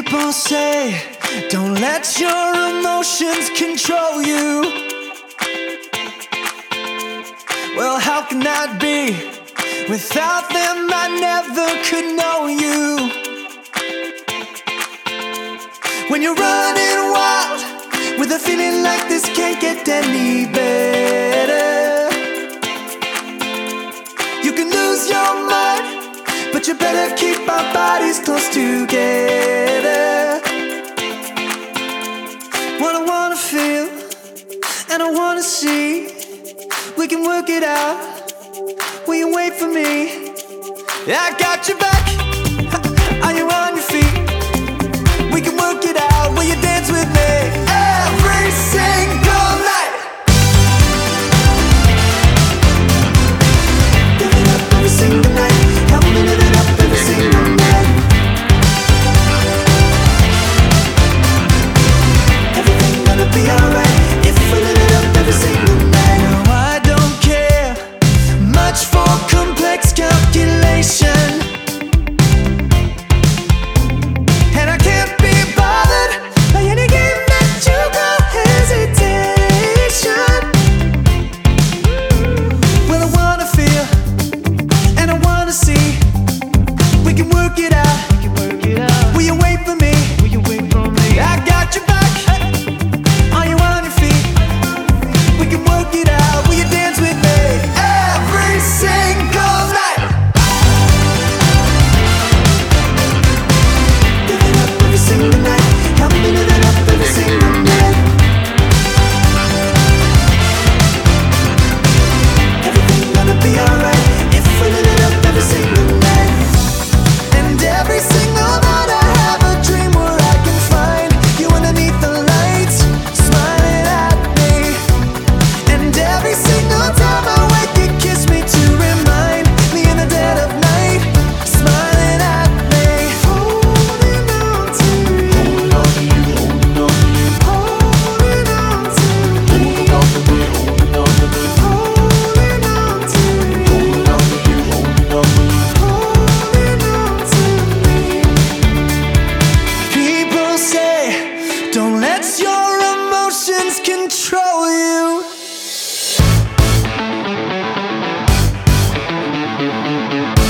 People say, don't let your emotions control you. Well, how can that be? Without them, I never could know you. When you're running wild, with a feeling like this can't get any better. You can lose your mind, but you better keep our bodies close together. What I wanna feel, and I wanna see, we can work it out. Will you wait for me? I got your back. Are you on your feet? We can work it out. Will you dance with me? Every single night. Live it up every single night. Help me live it up every single night. Everything gonna be alright if we live it up every single night. No, I don't care much for complex calculation. Don't let your emotions control you.